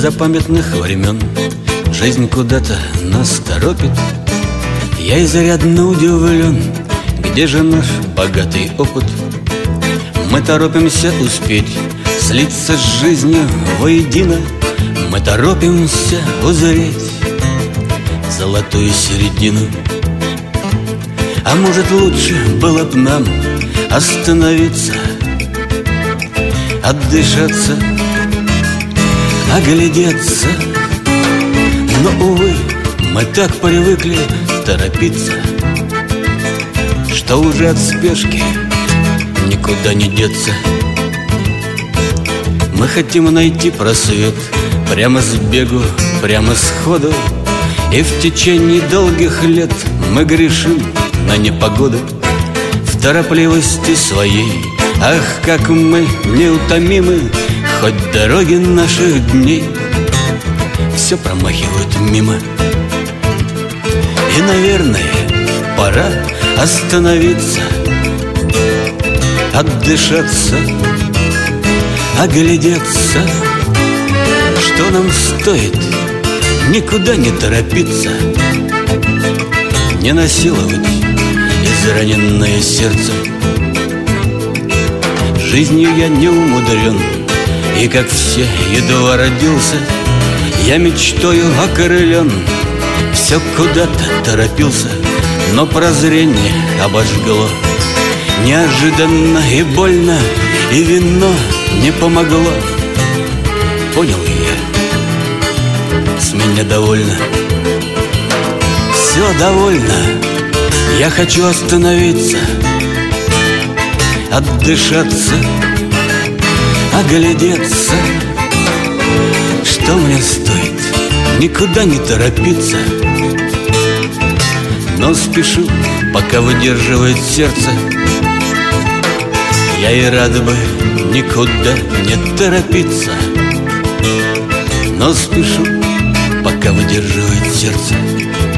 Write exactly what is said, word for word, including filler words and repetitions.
незапамятных времен жизнь куда-то нас торопит. Я изрядно удивлен, где же наш богатый опыт? Мы торопимся успеть слиться с жизнью воедино. Мы торопимся узреть золотую середину. А может, лучше было б нам остановиться, отдышаться, оглядеться. Но, увы, мы так привыкли торопиться, что уже от спешки никуда не деться. Мы хотим найти просвет прямо с бегу, прямо сходу, и в течение долгих лет мы грешим на непогоду. В торопливости своей, ах, как мы неутомимы, хоть дороги наших дней все промахивают мимо. И, наверное, пора остановиться, отдышаться, оглядеться. Что нам стоит никуда не торопиться, не насиловать израненное сердце. Жизнью я не умудрен, и, как все, едва родился. Я мечтою окрылен, все куда-то торопился. Но прозрение обожгло неожиданно и больно, и вино не помогло. Понял я, с меня довольно, все довольно. Я хочу остановиться, отдышаться, оглядеться. Что мне стоит никуда не торопиться, но спешу, пока выдерживает сердце. Я и рад бы никуда не торопиться, но спешу, пока выдерживает сердце.